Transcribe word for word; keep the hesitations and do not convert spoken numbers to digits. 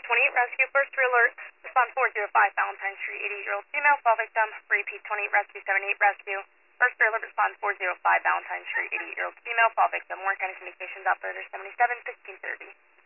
twenty-eight Rescue, first alert, respond four zero five, Valentine Street, eighty-eight-year-old female, fall victim. Repeat, twenty-eight Rescue, seventy-eight Rescue, first alert, respond four zero five, Valentine Street, eighty-eight-year-old female, fall victim. Warren County Communications Operator seventy-seven sixteen thirty.